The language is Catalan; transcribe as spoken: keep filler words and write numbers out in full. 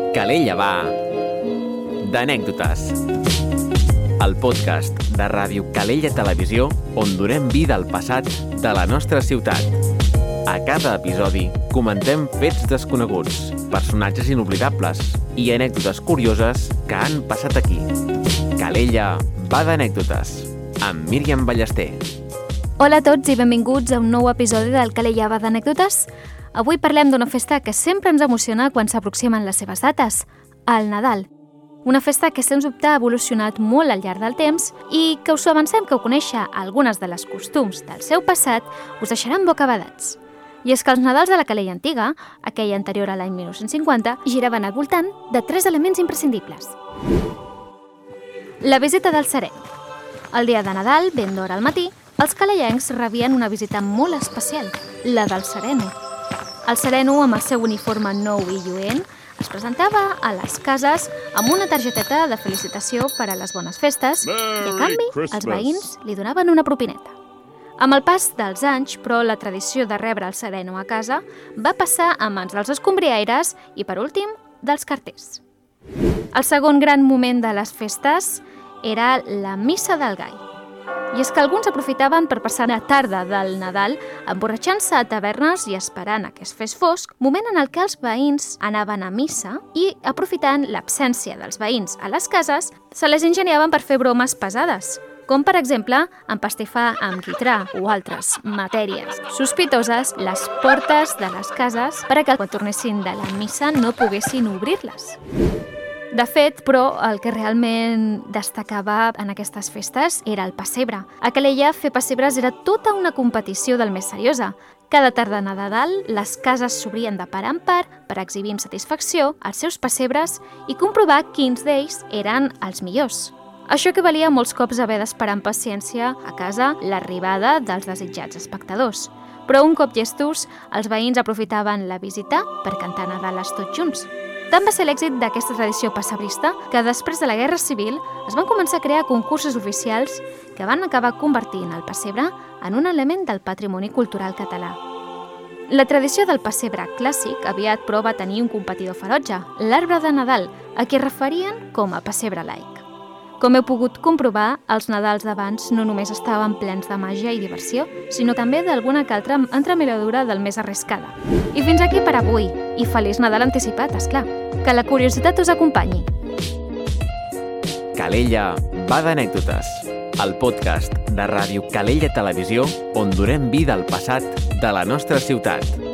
Calella va d'anècdotes. El podcast de Ràdio Calella Televisió on donem vida al passat de la nostra ciutat. A cada episodi comentem fets desconeguts, personatges inoblidables i anècdotes curioses que han passat aquí. Calella va d'anècdotes, amb Míriam Ballester. Hola a tots i benvinguts a un nou episodi del Calella va d'anècdotes. Avui parlem d'una festa que sempre ens emociona quan s'aproximen les seves dates, el Nadal. Una festa que sens dubte ha evolucionat molt al llarg del temps i que us avancem que conèixer algunes de les costums del seu passat us deixaran bocabadats. I és que els Nadals de la Calella antiga, aquella anterior a l'any mil nou-cents cinquanta, giraven al voltant de tres elements imprescindibles. La visita del sereno. El dia de Nadal, ben d'hora al matí, els calellencs rebien una visita molt especial, la del sereno. El sereno, amb el seu uniforme nou i lluent, es presentava a les cases amb una targeteta de felicitació per a les bones festes i, a canvi, els veïns li donaven una propineta. Amb el pas dels anys, però, la tradició de rebre el sereno a casa va passar a mans dels escombriaires i, per últim, dels carters. El segon gran moment de les festes era la missa del gall. I és que alguns aprofitaven per passar la tarda del Nadal emborratxant-se a tavernes i esperant a que es fes fosc, moment en el què els veïns anaven a missa i, aprofitant l'absència dels veïns a les cases, se les ingeniaven per fer bromes pesades, com per exemple empastifar amb quitrà o altres matèries sospitoses les portes de les cases per a que quan tornessin de la missa no poguessin obrir-les. De fet, però, el que realment destacava en aquestes festes era el pessebre. A Calella, fer pessebres era tota una competició del més seriosa. Cada tarda de Nadal, les cases s'obrien de part en part per exhibir amb satisfacció els seus pessebres i comprovar quins d'ells eren els millors. Això equivalia molts cops a haver d'esperar amb paciència a casa l'arribada dels desitjats espectadors. Però un cop llestos, els veïns aprofitaven la visita per cantar Nadales tots junts. Tant va ser l'èxit d'aquesta tradició pessebrista que després de la Guerra Civil es van començar a crear concursos oficials que van acabar convertint el pessebre en un element del patrimoni cultural català. La tradició del pessebre clàssic aviat però va tenir un competidor ferotge, l'arbre de Nadal, a qui es referien com a pessebre laic. Com heu pogut comprovar, els Nadals d'abans no només estaven plens de màgia i diversió, sinó també d'alguna que altra entremaliadura del més arriscada. I fins aquí per avui, i feliç Nadal anticipat, esclar. Que la curiositat us acompanyi. Calella va d'anècdotes, el podcast de Ràdio Calella Televisió on donem vida al passat de la nostra ciutat.